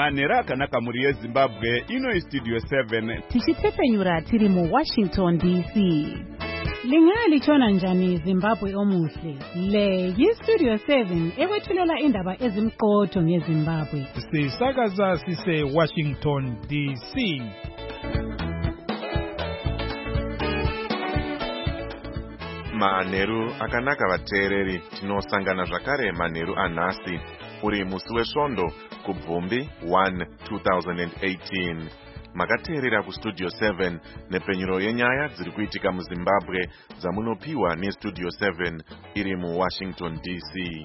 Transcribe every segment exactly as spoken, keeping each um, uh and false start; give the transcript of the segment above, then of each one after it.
Manheru akanaka muri yeZimbabwe, ino iStudio seven. Tichitepfenyura tiri mu Washington D C. Lingalichona njani Zimbabwe omuhle? Le yiStudio seven ekwethulela indaba ezimqotho ngeZimbabwe. Sisakaza sise Washington D C. Manheru akanaka vateereri, tinosangana zvakare manheru anhasi uri musi wesvondo kubvumbi one two thousand eighteen. Makateerera kuStudio seven nepenyuro yenyaya dziri kuitika muZimbabwe dzamunopiwa neStudio seven iri muWashington D C.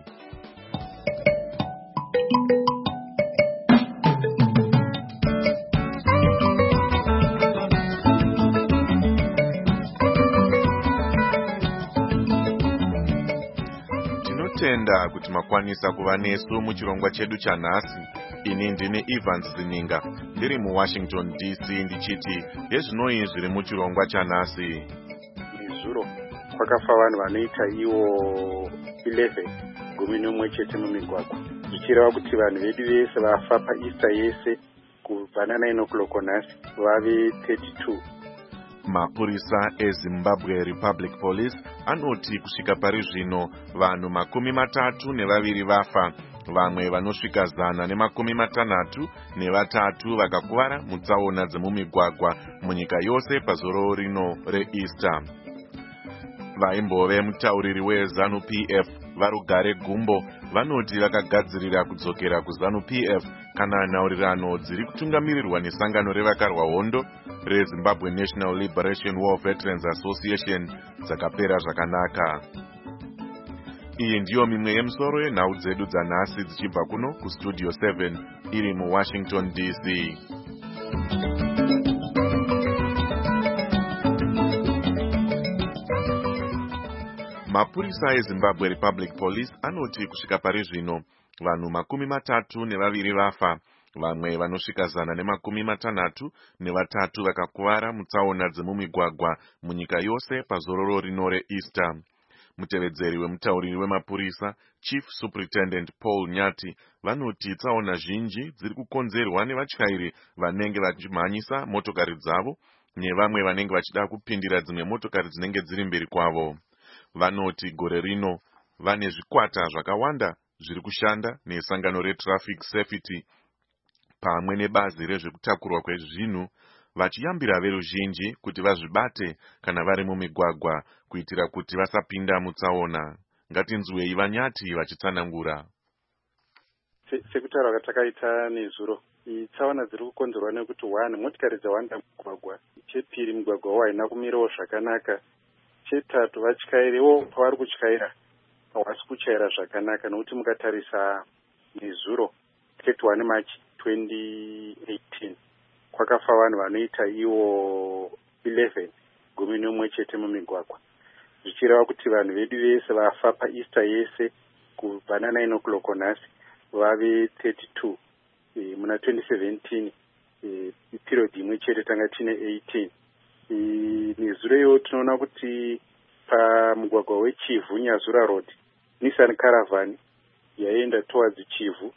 Tinotenda kuti makwanisa kuva nesu muchirongwa chedu chanhasi. Ini ndini Evans Zininga, ndiri muWashington D C ndichiti yezvinoi zviri muchirongwa chanhasi. Izuro kwakafa vanhu vanoita iwo eleven gumi nomwe chete mumigwagwa. Zvichireva kuti vanhu vedu vese vafa paEaster yese kubva nine o'clock nhasi vave thirty-two. Mapurisa eZimbabwe Republic Police anoti kusvika pari zvino vanhu makumi matatu nevaviri vafa, vamwe vanosvika zana nemakumi matanhatu nevatatu vakakuvara mutsaona dzemumigwagwa munyika yose pazoro rino reEaster. Vaimbove mutauriri weZanu P F Varugare Gumbo vanoti vakagadzirira kudzokera kuZanu P F kana nhaurirano dziri kutungamirirwa nesangano revakarwa hondo reZimbabwe National Liberation War Veterans Association dzakapera zvakanaka. Iyi ndiyo mimwe yemusoro yenhau dzedu dzanhasi dzichibva kuno kuStudio seven iri muWashington D C. Mapurisa eZimbabwe Republic Police anoti kusvika pari zvino vanhu makumi matatu nevaviri vafa, vamwe vanosvika zana nemakumi matanhatu nevatatu vakakuvara mutsaona dzemumigwagwa munyika yose pazororo rino reEaster. Mutevedzeri wemutauriri wemapurisa Chief Superintendent Paul Nyati vanoti tsaona zhinji dziri kukonzerwa nevatyairi vanenge vachimhanyisa motokari dzavo nevamwe vanenge vachida kupindira dzimwe motokari dzinenge dziri mberi kwavo. Vanoti gore rino vane zvikwata zvakawanda zviri kushanda nesangano reTraffic Safety pamwe nebazi rezvekutakurwa kwezvinhu vachiyambira veruzhinji kuti vazvibate kana vari mumigwagwa kuitira kuti vasapinda mutsaona. Ngatinzwei Vanyati vachitsanangura. Sekutaura kwatakaita nezuro, tsaona dziri kukonzerwa nekuti one motikari dzawanda mugwagwa, chepiri mugwagwa wawo haina kumirawo zvakanaka, chetatu vatyairiwo pavari kutyaira havasi kutyaira zvakanaka, nokuti mukatarisa nezuro thirty-one March twenty eighteen kwakafa vanhu vanoita iwo eleven gumi nomwe chete mumigwagwa. Zvichireva kuti vanhu vedu vese vafa paEaster yese kubva nine o'clock nhasi vave thirty-two. E, muna twenty seventeen e, period imwe chete tanga tine eighteen. E, nezuro iyo tinoona kuti pamugwagwa weChivu Nyazura Road Nissan Caravan yaenda towards Chivu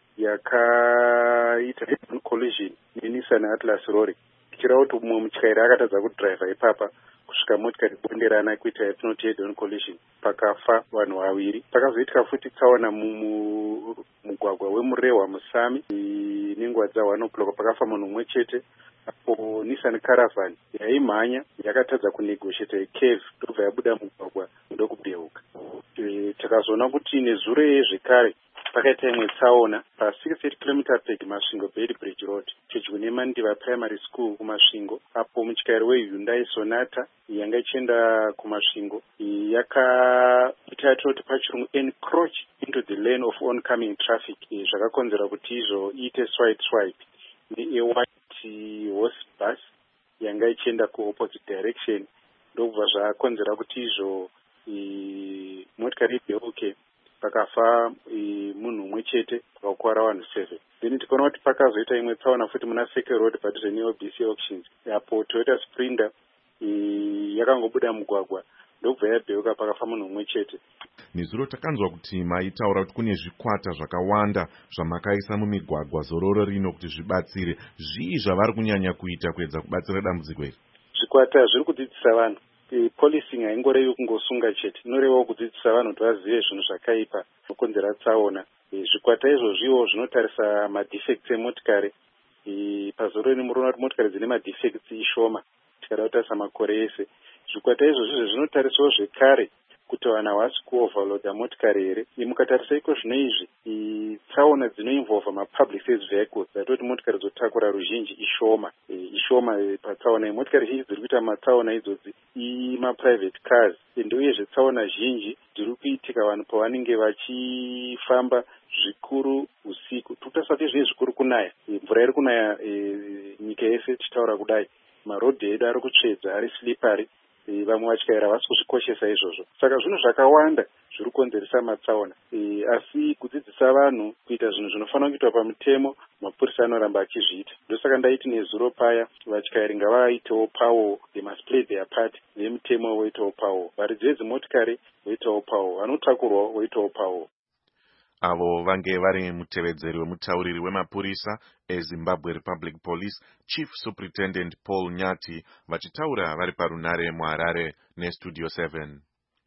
yakaita collision neNissan Atlas lorry. Tichireva kuti mumwe mutyairi akatadza kudhiraivha ipapa kusvika motikari bonderana kuita yatinoti head-on collision, pakafa vanhu vaviri. Pakazoitika futi tsaona mumugwagwa weMurehwa Musami nenguva dza one o'clock pakafa munhu mumwe chete, apo Nissan Caravan yaimhanya yakatadza kunegotiate curve ndobva yabuda mugwagwa ndokubeuka. E, takazoona kuti nezuro yezvekare pakaita imwe tsaona pa sixty-eight kilometers per Masvingo Bed Bridge Road pedyo neMandiva Primary School kumasvingo, apo mutyairi weHyundai Sonata yanga ichienda kumasvingo yakaita yatinoti pachirungu encroach into the lane of oncoming traffic, e, zvakakonzera kuti izvo iite swipe swipe ne-white horse bus yanga ichienda kuopposite direction, ndokubva zvakonzera kuti izvo e, motikari ibeuke pakafa e, munhu mumwe chete pakakuvara vanhu seven. Then tikaona kuti pakazoita imwe tsaona futi muna Circle Road padhuze neO B C Auctions, apo Toyota Sprinter e, yakangobuda mugwagwa ndobva yabheuka pakafa munhu mumwe chete. Nezuro takanzwa kuti maitaura kuti kune zvikwata zvakawanda zvamakaisa mumigwagwa zororo rino kuti zvibatsire. Zvii zvavari kunyanya kuita kuedza kubatsira dambudziko iri? Zvikwata zviri kudzidzisa vanhu. Policing haingorevi kungosunga chete, inorevawo kudzidzisa vanhu kuti vazive zvinhu zvakaipa zvokonzera tsaona. Zvikwata izvozviwo zvinotarisa madefects emotikari. Pazoro ino muroona kuti motikari dzine madefects ishoma tikada kutarisa makore ese. Zvikwata izvozvo zvinotarisawo zvekare kuti vanhu havasi kuoverloada motikari here. Mukatarisa iko zvino izvi tsaona dzinoinvolva mapublic service vehicles dzatoti motikari dzotakura ruzhinji ishoma ishoma patsaona. Motikari zhinji dziri kuita matsaona idzodzi imaprivate cars, ende uyezve tsaona zhinji dziri kuitika vanhu pavanenge vachifamba zvikuru usiku. Tutasati zviye zvikuru kunaya, mvura iri kunaya nyika yese tichitaura kudai, marodhi edu ari kutsvedza, ari slippery, vamwe vatyaira havasi kuzvikoshesa izvozvo. Saka zvinhu zvakawanda zviri kukonzeresa matsaona, asi kudzidzisa vanhu kuita zvinhu zvinofanira kuitwa pamutemo, mapurisa anoramba achizviita. Ndosaka ndaiti nezuro paya vatyairi ngavaitewo pawo, they must play their part, nemutemo woitawo pawo, varidzi vedzimotikari voitawo pawo, vanotakurwa voitawo pawo. Avo vange vari mutevedzeri wemutauriri wemapurisa eZimbabwe Republic Police, Chief Superintendent Paul Nyati, vachitaura vari parunare muHarare neStudio seven.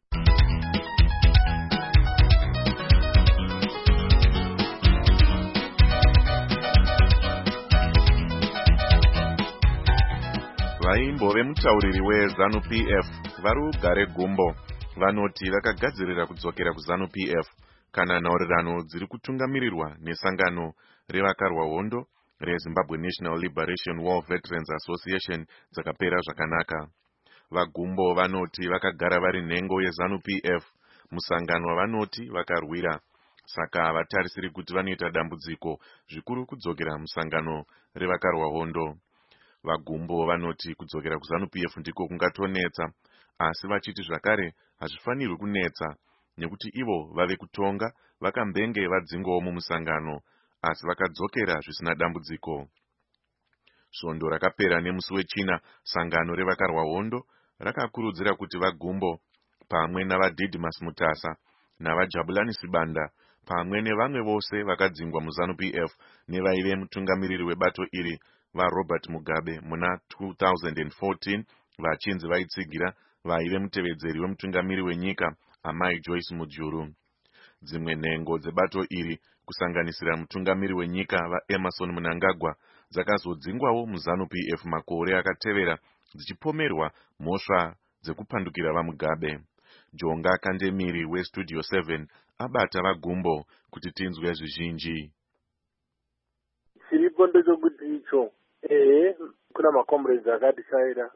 Vaimbo vemutauriri weZANU-P F vari kugare gumbo vanoti vakagadzirira kudzokera kuZANU-P F kana nhaurirano dziri kutungamirirwa nesangano revakarwa hondo reZimbabwe National Liberation War Veterans Association dzakapera zvakanaka. Vagumbo vanoti vakagara vari nhengo yeZANU-P F, musangano wavanoti vakarwira, saka vatarisiri kuti vanoita dambudziko zvikuru kudzokera musangano revakarwa hondo. Vagumbo vanoti kudzokera kuZANU-P F ndiko kungatonetsa, asi vachiti zvakare hazvifanirwi kunetsa nekuti ivo vave kutonga vakambenge vadzingwawo mumusangano, asi vakadzokera zvisina dambudziko. Svondo rakapera nemusi wechina, sangano revakarwa hondo rakakurudzira kuti vagumbo pamwe navaDidmus Mutasa navajabulani Sibanda pamwe nevamwe vose vakadzingwa muZANU-P F nevaive mutungamiriri webato iri vaRobert Mugabe muna two thousand fourteen vachinzi vaitsigira vaive mutevedzeri wemutungamiri wenyika Amai Joyce Mujuru. Dzimwe nhengo dzebato iri kusanganisira mutungamiri wenyika vaEmerson Mnangagwa dzakazodzingwawo muZANU-P F makore akatevera dzichipomerwa mhosva dzekupandukira vaMugabe. Jonga Kandemiri weStudio seven abata vagumbo kuti tinzwe zvizhinji. Chiripo ndechekuti icho ehe kuna makomrades akatishayira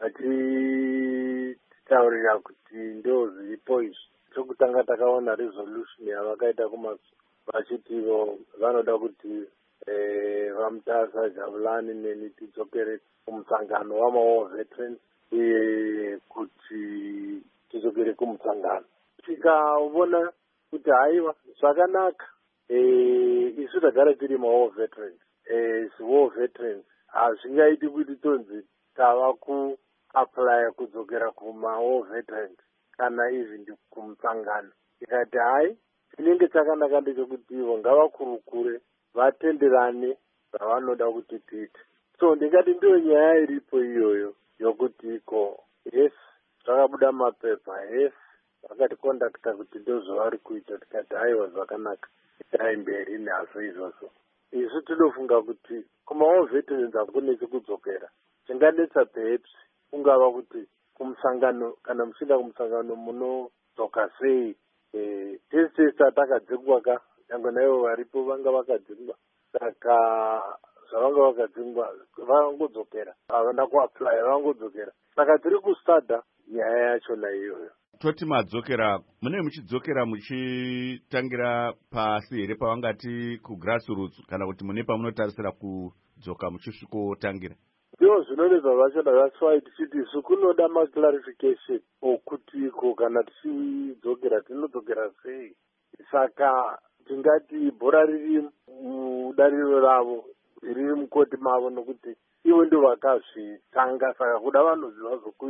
vachitaurira kuti ndo zviripo izvi. Chokutanga takaona resolution yavakaita kumasu vachitivo vanoda kuti vaMutasa, Jabulani neni tidzokere kumusangano wamaWar Veterans uye kuti tidzokere kumusangano. Tikaona kuti haiwa zvakanaka, isu tagara tiri maWar Veterans, war veterans hazvingaiti kuti tonzi tava kuapply kudzokera kumaWar Veterans kana even kumusangano. Tikati hai chinenge chakanaka ndechekuti ivo ngavakurukure vatenderane zvavanoda kuti tiite. So ndingati ndiyo nyaya iripo iyoyo yokuti iko yes zvakabuda mapepa, yes vakatikontakta kuti ndozvavari kuita. Tikati haiwa zvakanaka, itai mberi nazvo izvozvo. Isu tinofunga kuti kumaWar Veterans hakunesi kudzokera. Chingadetsa perhaps kungava kuti kumusangano kana muchinda kumusangano munodzoka sei. Tese tese atakadzingwa ka nyangwe naivo varipo vanga vakadzingwa, saka zvavanga vakadzingwa vangodzokera, havana kuapply vangodzokera. Saka tiri kustada nyaya yachona iyoyo. Toti madzokera, munenge muchidzokera muchitangira pasi here pavangati kugrassroots kana kuti mune pamunotarisira kudzoka muchisvikotangira? Ndizvo zvinonetsa zvachona. That's why tichiti isu kunoda maclarification okuti iko kana tichidzokera tinodzokera sei. Saka tingati bhora riri mudariro ravo, riri mukoti mavo, nokuti ivo ndo vakazvitanga, saka kuda vanoziva zvokuita.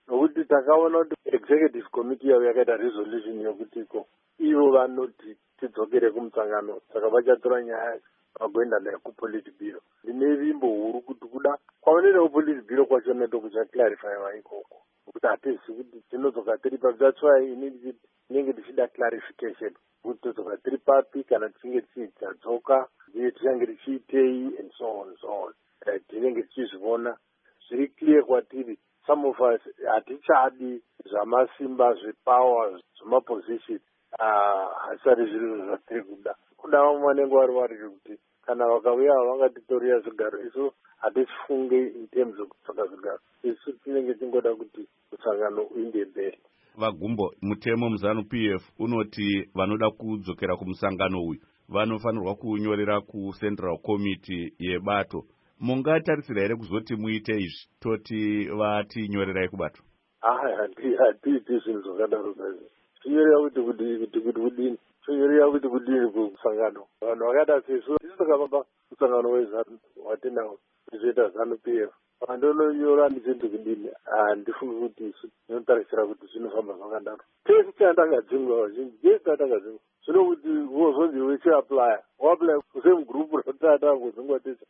nokuti takaona kuti executive committee yavo yakaita resolution yokutiko ivo vanoti tidzokere kumusangano, saka vachatora nyaya vagoenda nayo kupolitbiro. Ndine vimbo huru kuti kuda kwavanoenda kupolitbiro kwacho neto kuchaclarifyiwa ikoko, kuti hatizi kuti tinodzoka tiri papi. That's why inini tinenge tichida clarification kuti todzoka tiri papi kana tichinge tichidzoka uye tichange tichiitei and so on so on. Tinenge tichizviona zviri clear kwatiri. Some of us hatichadi zvamasimba zvepower zvemaposition hasari zviro zvatiri kuda. Kuda vamwe vanenge vari vari kuti kana vakauya vangatitorera zvigaro, isu hatichifunge in terms of kutsvaka zvigaro. Isu tinenge tingoda kuti musangano uinde mberi. Vagumbo, mutemo muzanu P F unoti vanoda kudzokera kumusangano uyu vanofanirwa kunyorera kuCentral Committee yebato. Mungatarisira here kuzoti muite izvi toti vatinyorerai kubato? Ah, hatiiti zvinhu zvakadaro zvaizvo. Tinyorera kuti kudini kuti kuti kudini. Tinyorera kuti kudini kusangano. Vanhu vakaita sesu tisu takavamba musangano wezanu watinawo tizoita zanu P F. Vandononyora ndichiti kudini, handifungi kuti isu tinotarisira kuti zvinofamba zvakadaro. Tese chandangadzingwa vazhinji, tese chandangadzingwa. Zvino kuti wozonzi wechiaplya, waplya kusame group rotata kuzingwa tese.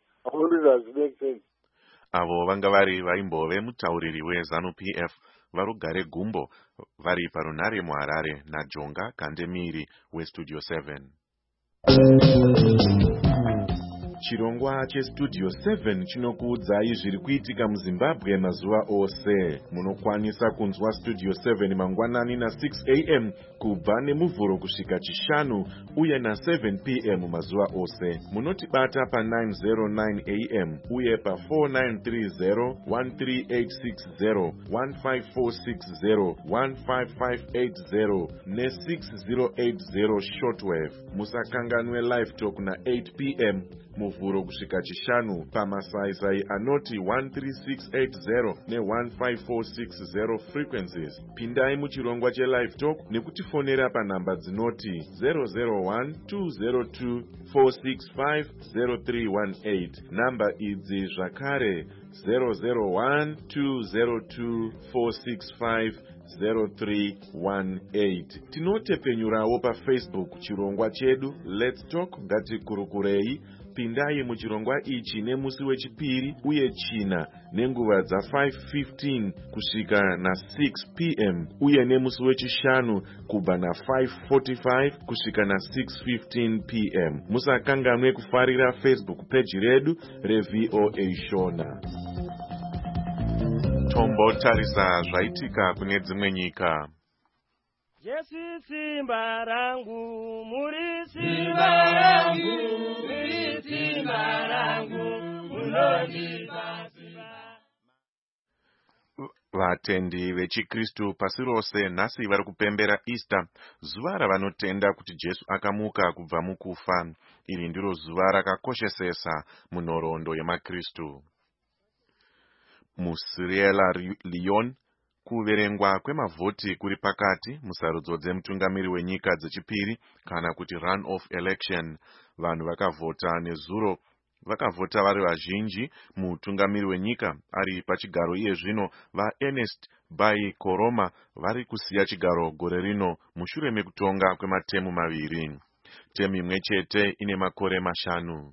Avo vanga vari vaimbove mutauriri wezanu P F varugare Gumbo vari parunare muHarare naJonga Kandemiri weStudio seven. Chirongwa cheStudio seven chinokuudzai zviri kuitika muZimbabwe mazuva ose. Munokwanisa kunzwa Studio seven mangwanani na six a m kubva nemuvhuro kusvika chishanu uye na seven p m mazuva ose. Munotibata pa nine oh nine a m uye pa four nine three zero, one three eight six zero, one five four six zero, one five five eight zero ne six zero eight zero shortwave. Musakanganwe live talk na eight p m muvhuro kusvika chishanu pamasaisai anoti one three six eight zero ne one five four six zero frequencies. Pindai muchirongwa chelive talk nekutifonera panhamba dzinoti zero zero one two zero two four six five zero three one eight. Namba idzi zvakare zero zero one two zero two four six five zero three one eight. Tinotepenyurawo pa Facebook chirongwa chedu Let's Talk Ngatikurukurei. Pindai muchirongwa ichi nemusi wechipiri uye china nenguva dza five fifteen kusvika na six p m uye nemusi wechishanu kubva na five forty-five kusvika na six fifteen p m. Musakanganwe kufarira Facebook page redu reV O A Shona. Tombo tarisa zvaitika kune dzimwe nyika. Jesu simba rangu, muri simba rangu, muri simba rangu, munondibasa. Vatendi vechikristu pasi rose nhasi vari kupembera Easter, zuva ravanotenda kuti Jesu akamuka kubva mukufa. Iri ndiro zuva rakakoshesesa munhoroondo yemakristu. MuSierra Leone, kuverengwa kwemavhoti kuri pakati musarudzo dzemutungamiri wenyika dzechipiri kana kuti run off election. Vanhu vakavhota nezuro, vakavhota vari vazhinji. Mutungamiri wenyika ari pachigaro iye zvino vaErnest Bai Koroma vari kusiya chigaro gore rino mushure mekutonga kwematemu maviri. Temu imwe chete ine makore mashanu.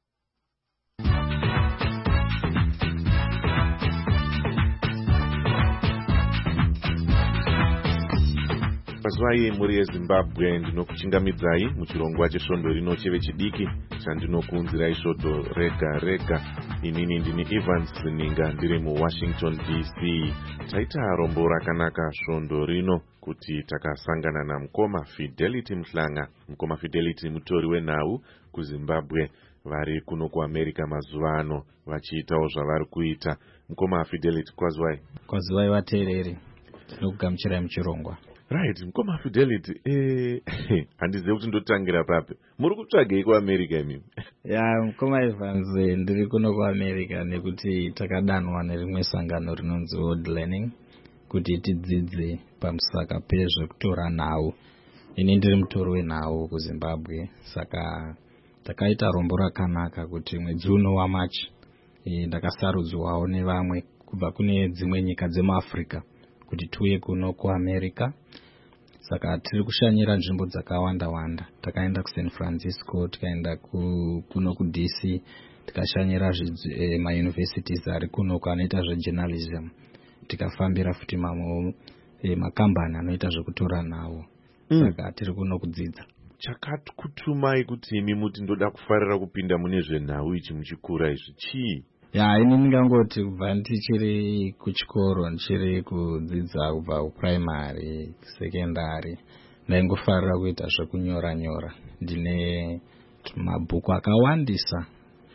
Pazwai muri yeZimbabwe, ndinokuchingamidzai muchirongwa chesvondo rino chevechidiki chandinokuunzirai svondo rega rega. Inini ndini Evans Zininga ndiri muWashington D C. Taita rombo rakanaka svondo rino kuti takasangana namukoma Fidelity Mhlanga. Mukoma Fidelity mutori wenhau kuZimbabwe vari kuno kuAmerica mazuva ano vachiitawo zvavari kuita. Mukoma Fidelity, kwazwai? Kwazwai vateereri, tinokugamuchirai muchirongwa. Right, mukoma Fidelity, eh, handizivi kuti ndotangira papi. Muri kutsvagei kuAmerica imimi? Ya, mukoma Evans, ndiri kuno kuAmerica nekuti takadanwa nerimwe sangano rinonzi World Learning kuti tidzidze pamusaka pezvekutora nhau. Ini ndiri mutori wenhau kuZimbabwe, saka takaita rombo rakanaka kuti mwedzi uno waMachi ndakasarudzwawo nevamwe kubva kune dzimwe nyika dzemuAfrica kuti tiuye kuno kuamerica. Saka tiri kushanyira nzvimbo dzakawanda wanda. Takaenda kuSan Francisco, tikaenda ku, kuno kuD C, tikashanyira eh, mauniversities ari kuno anoita zvejournalism. Tikafambira futi mamwe eh, makambani anoita zvekutora nawo. Mm. Saka tiri kuno kudzidza. Chakakutumai kuti imi muti ndoda kufarira kupinda mune zvenhau ichi muchikura izvi chii? Ya, ini ndingangoti kubva ndichiri kuchikoro, ndichiri kudzidza kubva kuprimary, secondary, ndaingofarira kuita zvekunyora nyora. Ndine mabhuku akawandisa.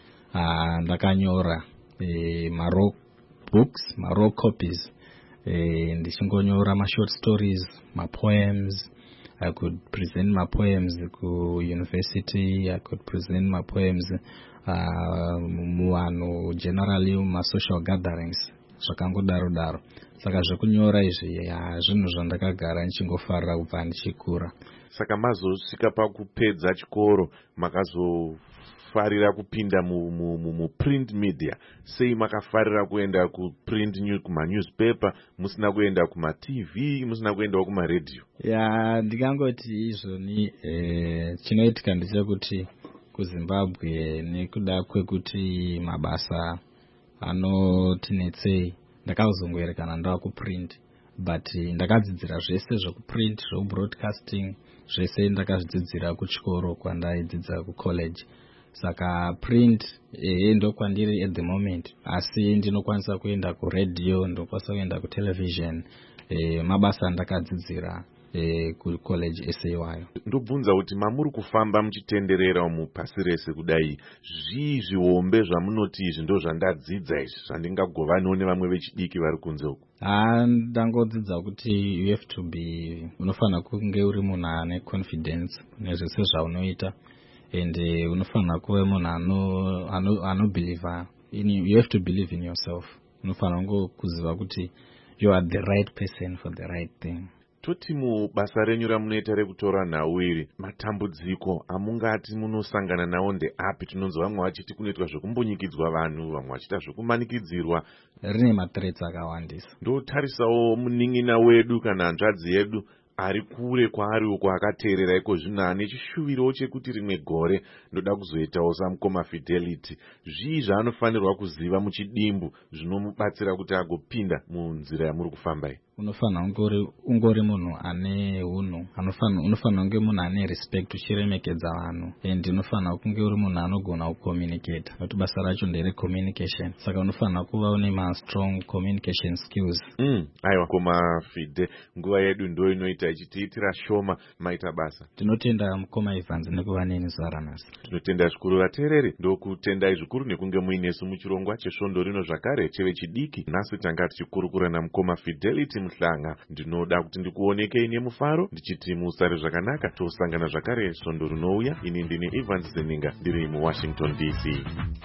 Ah, ndakanyora eh, maro books, maro copies. Eh, ndichingonyora ma short stories, ma poems. I could present my poems ku university. I could present my poems uh, muano generally ma social gatherings. Zvakangodaro daro. Saka zvekunyora izvi zvinhu zvandakagara nichingofarira kubva ndichikura. Saka mazosvika pakupedza chikoro makazofarira kupinda mu, mu, mu, mu print media. Sei makafarira kuenda ku print news, kuma newspaper, musina kuenda kuma T V, musina kuenda kuma radio? Ya, ndingangoti izvoni eh, chinoitika ndechekuti kuZimbabwe nekuda kwekuti mabasa anotinetsei, ndakazongoerekana ndava kuprint, but ndakadzidzira zvese zvekuprint, zvekubroadcasting, zvese ndakazvidzidzira kuchikoro kwandaidzidza kucollege. Saka print eh, ndo kwandiri at the moment, asi ndinokwanisa kuenda kuradio, ndinokwanisa kuenda kutelevision, eh, mabasa ndakadzidzira eh, kucollege essay wayo. Ndobvunza kuti mamuri kufamba muchitenderera mu pasi rese kudai, zvii zvihombe zvamunoti izvi ndo zvandadzidza izvi zvandingagovanawo nevamwe vechidiki vari kunze uko? Ah, ndangodzidza kuti you have to be, unofanira kunge uri munhu ane confidence nezvese zvaunoita, and uh, unofanira kuve munhu ano ano anobelieve in you. You have to believe in yourself. Unofanira ngo kuziva kuti you are the right person for the right thing. Toti mubasa renyu ramunoita rekutora nhau iri, matambudziko amungati munosangana nawo ndeapi? Tinonzwa vamwe vachiti kunoitwa zvekumbunyikidzwa vanhu, vamwe vachita zvekumanikidzirwa. Rine mathreats akawandisa. Ndotarisawo munin'ina wedu kana hanzvadzi yedu ari kure kwaari uko akateerera iko zvino ane chishuviro chekuti rimwe gore ndoda kuzoitawo samukoma Fidelity. Zvii zvaanofanirwa kuziva muchidimbu zvinomubatsira kuti agopinda munzira yamuri kufamba iyi? Unofanira ungori ungori munhu ane hunhu, anofanira unofanira kunge munhu ane respect, uchiremekedza vanhu, and unofanira kunge uri munhu anogona kucommunicate. Kuti basa racho ndere communication. Saka unofanira kuva une ma strong communication skills. Mm, aiwa koma Fide, nguva yedu ndo inoita ichitiitira shoma, maita basa. Tinotenda mukoma Evans nekuva neni Zvaranasi. Tinotenda zvikuru vateereri, ndokutendai zvikuru nekunge muinesu muchirongwa chesvondo rino zvakare cheve chidiki. Nhasi tanga tichikurukura namukoma Fidelity Muhlanga. Ndinoda kuti ndikuonekei nemufaro ndichiti musare zvakanaka, tosangana zvakare svondo rinouya. Ini ndini Evans Zeninga, ndiri muWashington D C.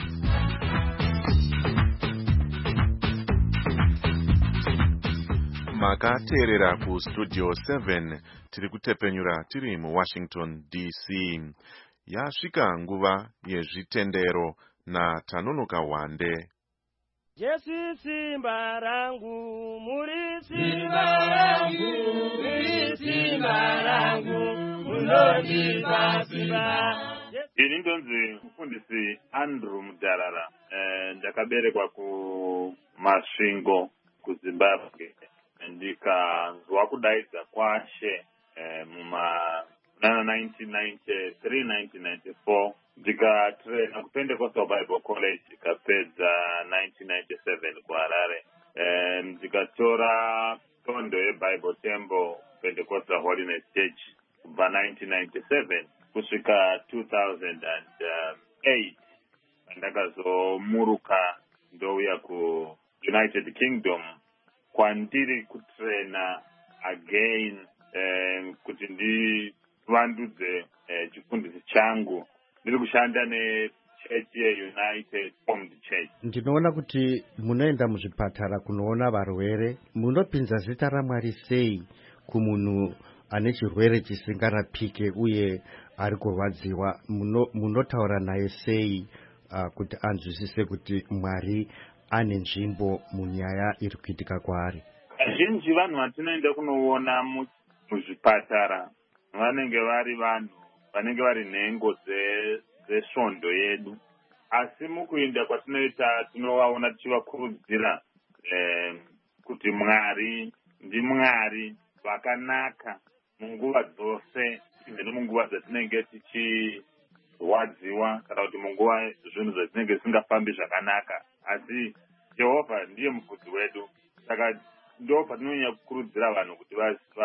Makateerera ku Studio seven, tiri kutepenyura tiri muWashington D C. Yasvika nguva yezvitendero naTanonoka Wande. Jesu simba rangu, muri simba rangu, muri simba rangu, munondipa simba. Ini ndonzi mufundisi Andrew Mudarara. Eh, ndakaberekwa ku Masvingo kuZimbabwe. Ndikanzwa kudaidza kwaShe eh, muma nineteen ninety-three nineteen ninety-four. Ndikatraina ku Pentecostal Bible College ndikapedza nineteen ninety-seven kuHarare. Eh, ndikatora tondo yeBible Temple Pentecostal Holiness Church kubva nineteen ninety-seven kusvika two thousand eight. Ndakazomuruka ndouya ku United Kingdom kwandiri kutraina again eh, kuti ndivandudze eh, chifundisi changu. Ndiri kushanda neChurch yeUnited Formed Church. Ndinoona kuti munoenda muzvipatara kunoona varwere. Munopinza zita raMwari sei kumunhu ane chirwere chisingarapike uye ari kurwadziwa? Munotaura naye sei uh, kuti anzwisise kuti Mwari ane nzvimbo munyaya iri kuitika kwaari? Kazhinji vanhu vatinoenda kunoona muzvipatara vanenge vari vanhu vanenge vari nhengo dzesvondo yedu, asi mukuenda kwatinoita tinovaona tichivakurudzira kuti Mwari ndiMwari vakanaka munguva dzose, even munguva dzatinenge tichirwadziwa kana kuti munguva zvinhu zvatinenge zvisingafambi zvakanaka, asi Jehovha ndiye mufudzi wedu. Saka ndo patinonyanya kukurudzira vanhu kuti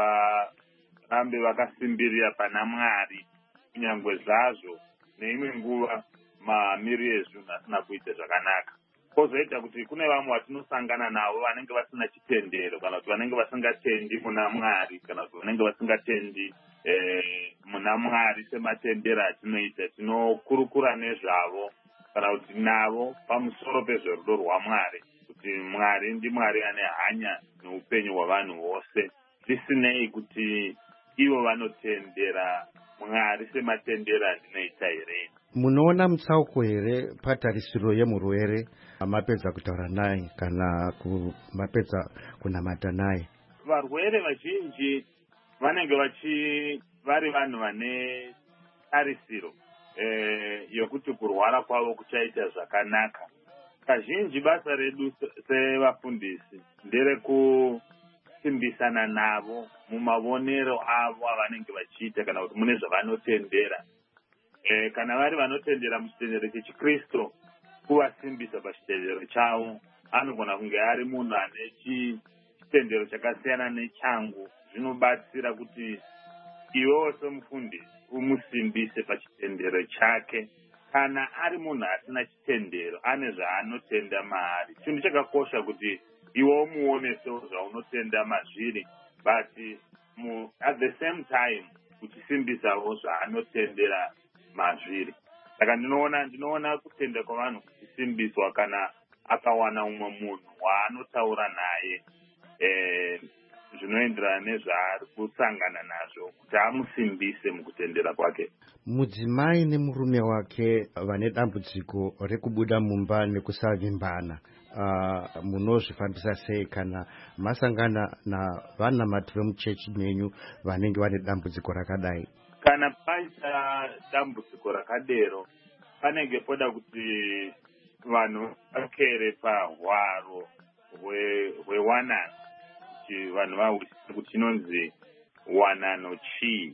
varambe vakasimbirira pana Mwari kunyangwe zvazvo neimwe nguva mamiriro ezvinhu asina kuita zvakanaka. Kozoita kuti kune vamwe vatinosangana navo vanenge vasina chitendero kana kuti vanenge vasingatendi muna Mwari kana kuti vanenge vasingatendi muna Mwari sematendero atinoita. Tinokurukura nezvavo kana kuti navo pamusoro pezverudo rwaMwari kuti Mwari ndiMwari ane hanya neupenyu hwavanhu vose, zvisinei kuti ivo vanotendera Mwari sematendero atinoita here. Munoona mutsauko here patarisiro yemurwere mapedza kutaura naye kana mapedza kunamata naye? Varwere vazhinji vanenge vachi vari vanhu vane tarisiro yokuti kurwara kwavo kuchaita zvakanaka. Kazhinji basa redu sevafundisi nderekusimbisana navo mumavonero avo avanenge vachiita kana kuti mune zvavanotendera. E, kana vari vanotendera muchitendero chechiKristu, kuvasimbisa pachitendero chavo. Anogona kunge ari munhu ane chitendero chakasiyana nechangu. Zvinobatsira kuti iwewo semufundisi umusimbise pachitendero chake. Kana ari munhu asina chitendero, ane zvaanotenda maari, chinhu chakakosha kuti iwe umuonesewo zvaunotenda mazviri, but mu, at the same time uchisimbisawo zvaanotendera mazviri. Saka ndinoona ndinoona kutenda kwavanhu kuchisimbiswa kana akawana umwe munhu waanotaura naye eh, zvinoenderana nezvaari kusangana nazvo kuti amusimbise mukutendera kwake. Mudzimai nemurume wake vane dambudziko rekubuda mumba nekusavimbana, uh, munozvifambisa sei kana masangana navanamati vemuchechi menyu vanenge vane dambudziko rakadai? Kana paita dambudziko rakadero, panenge poda kuti vanhu vakere pahwaro hwewanano, kuti vanhu vahwisise kuti chinonzi wanano chii,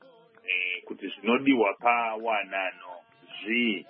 e, kuti zvinodiwa pawanano zvii,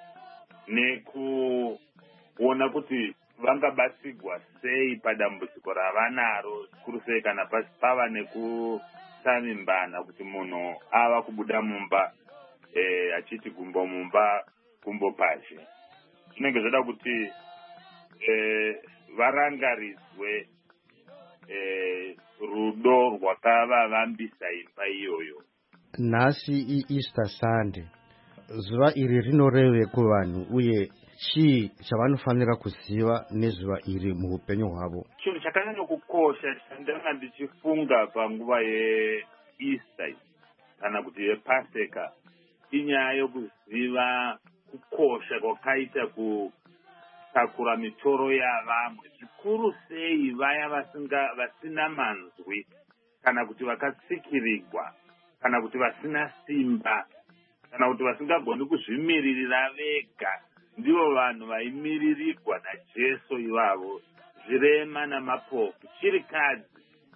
nekuona kuti vangabatsirwa sei padambudziko ravanaro, zvikuru sei kana pava nekusavimbana, kuti munhu ava kubuda mumba e, achiti gumbo mumba gumbo pashe. Zvinenge zvoda kuti e, varangaridzwe e, rudo rwakavavambisa imba iyoyo. Nhasi iEaster Sunday, zuva iri rinoreve kuvanhu uye chii chavanofanira kuziva nezuva iri muupenyu hwavo? Chinhu chakanyanya kukosha chandanga ndichifunga panguva yeEaster kana kuti yePaseka inyaya yokuziva kukosha kwakaita kutakura mitoro yavamwe, zvikuru sei vaya vasinga vasina manzwi kana kuti vakatsikirirwa kana kuti vasina simba kana kuti vasingagoni kuzvimiririra vega. Ndivo vanhu vaimiririrwa naJesu ivavo, zvirema namapofu, chirikadzi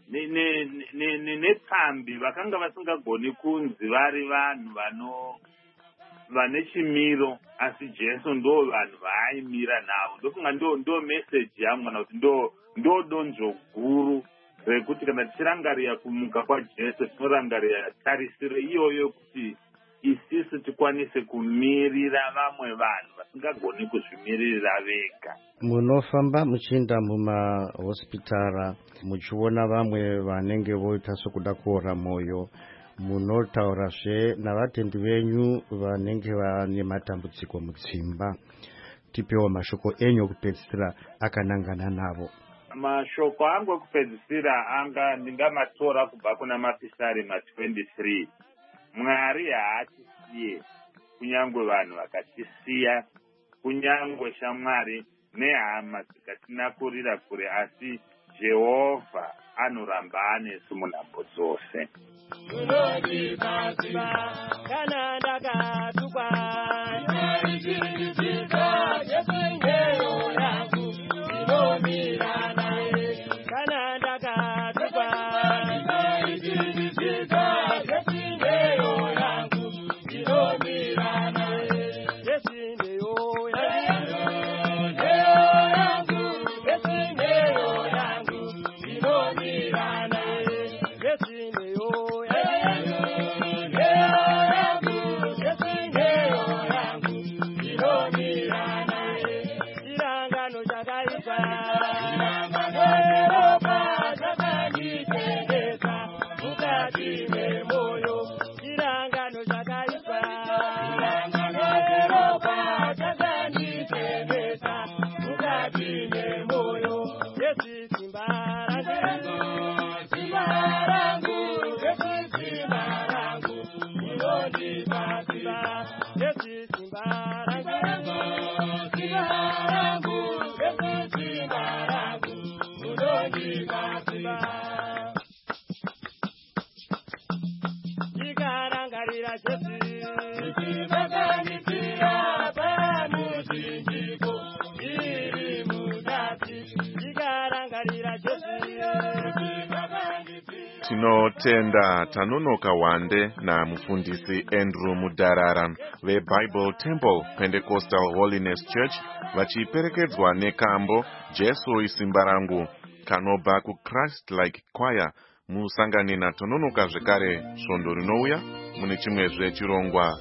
nepambi vakanga vasingagoni kunzi vari vanhu vano vane chimiro, asi Jesu ndo vanhu vaaimira navo. Ndofunga ndo ndo message yangu kana kuti ndo ndo donzvo guru rekuti kana tichirangarira kumuka kwaJesu tinorangarira tarisiro iyoyo kuti isisu tikwanise kumirira vamwe vanhu vasingagoni kuzvimirira vega. Munofamba muchienda mumahospitara muchiona vamwe vanenge voita sokuda kuora moyo, munotaurazve navatendi venyu vanenge vane matambudziko mutsimba. Tipewo mashoko enyu okupedzisira akanangana navo. Mashoko angu okupedzisira anga ndingamatora kubva kuna Mapisari ma23. Mwari haatisiye, kunyangwe vanhu vakatisiya, kunyangwe shamwari nehama dzikatinakurira kure, asi Jehovha anoramba anesu munhambo dzose. Kana ndakatukwa Tinotenda Tanonoka Wande na mufundisi Andrew Mudarara veBible Temple Pentecostal Holiness Church vachiperekedzwa nekambo Jesu isimba rangu kanobva kuChrist Like Choir. Musangane naTononoka zvekare svondo rinouya mune chimwezve chirongwa.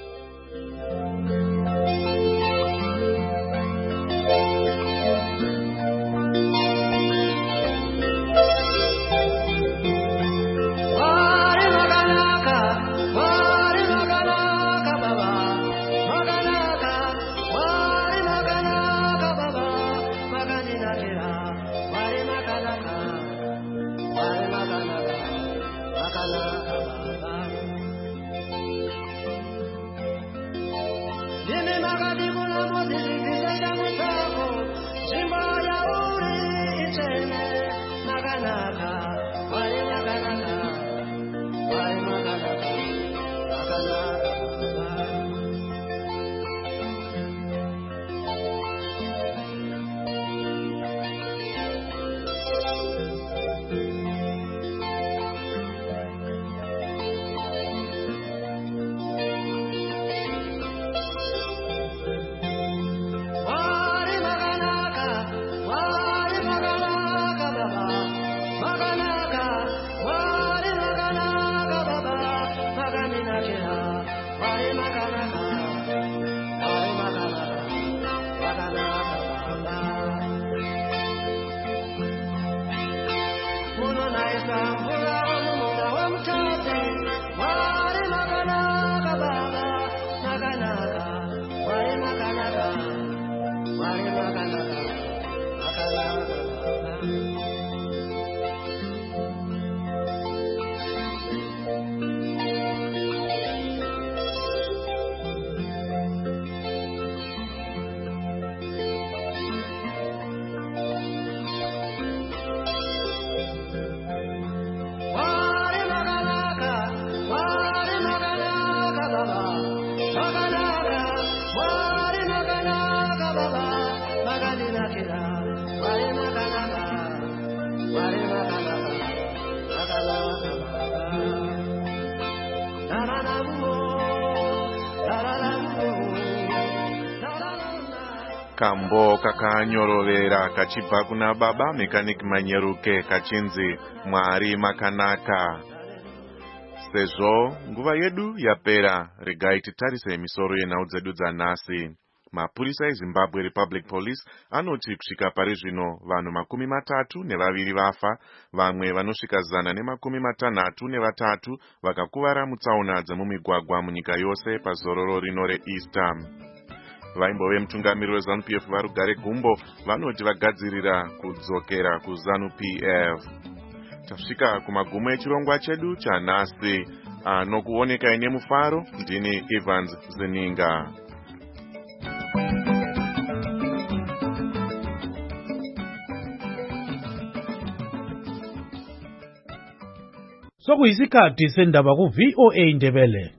Kambo kakanyorovera kachibva kuna baba Mechanic Manyeruke kachinzi Mwari makanaka. Sezvo nguva yedu yapera, regai titarise misoro yenhau dzedu dzanhasi. Mapurisa eZimbabwe Republic Police anoti kusvika pari zvino vanhu makumi matatu nevaviri vafa, vamwe vanosvika zana nemakumi matanhatu nevatatu vakakuvara mutsaona dzemumigwagwa munyika yose pazororo rino reEaster. Vaimbove mutungamiriri weZANU P F varugare Gumbo vanoti vagadzirira kudzokera kuZANU P F. Tasvika kumagumo echirongwa chedu chanhasi, anokuoneka ine mufaro. Ndini Evans Zeninga. sokuyisikhathi sendaba ku-V O A Ndebele.